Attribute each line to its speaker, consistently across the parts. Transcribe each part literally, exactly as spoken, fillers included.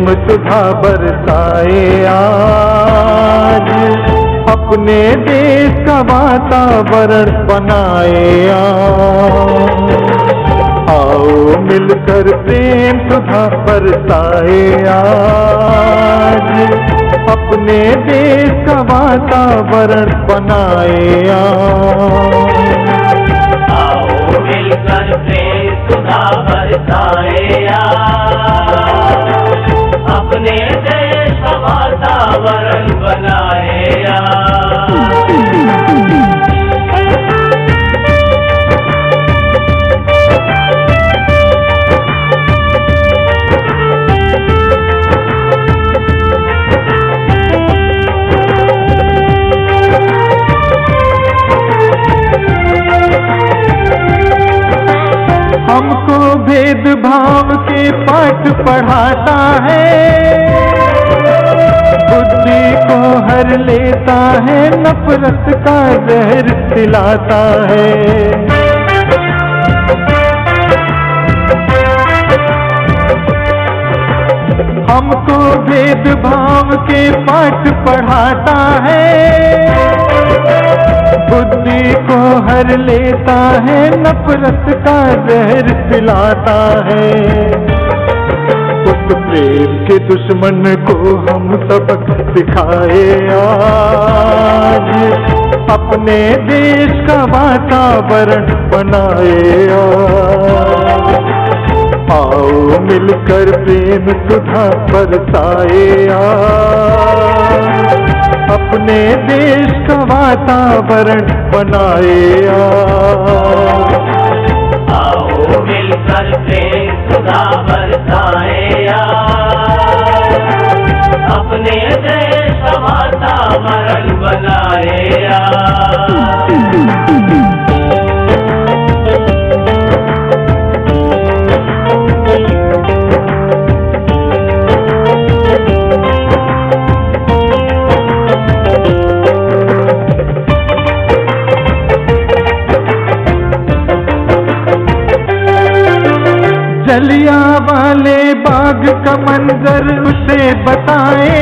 Speaker 1: सुधा बरसाए आज, अपने देश का वातावरण बनाए आज। आओ मिलकर प्रेम सुधा बरसाए आज, अपने देश का वातावरण बनाए आज।
Speaker 2: आओ मिलकर प्रेम सुधा बरसाए आज, अपने देश का वातावरण बनाए आज।
Speaker 1: हमको भेदभाव के पाठ पढ़ाता है, बुद्धि को हर लेता है, नफरत का जहर पिलाता है। हमको भेदभाव के पाठ पढ़ाता है, बुद्धि को हर लेता है, नफरत का जहर पिलाता है। उस प्रेम के दुश्मन को हम सबक सिखाए आज, अपने देश का वातावरण बनाए आज। आओ मिलकर प्रेम सुधा बरसाए आज, अपने देश का वातावरण बनाए आज।
Speaker 2: आओ मिलकर प्रेम सुधा बरसाए आज, अपने देश का वातावरण बनाए आज।
Speaker 1: जलियांवाले बाग का मंजर उसे बताए,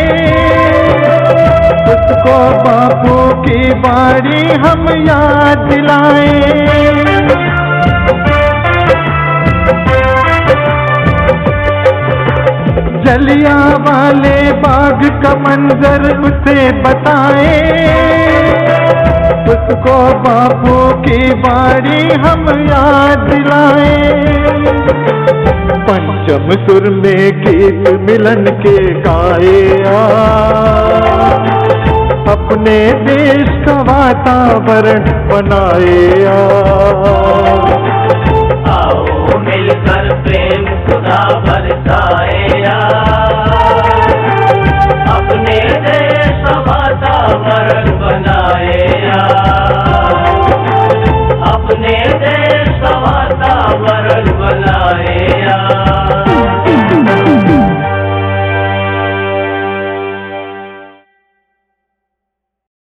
Speaker 1: उसको बापू की बारी हम याद दिलाए। जलियांवाले बाग का मंजर उसे बताए, उसको बापू की बारी हम याद दिलाए। पंचम सुर में गीत मिलन के गाए आज, अपने देश का वातावरण बनाए आज।
Speaker 2: आओ मिलकर प्रेम सुधा बरसाए आज, अपने देश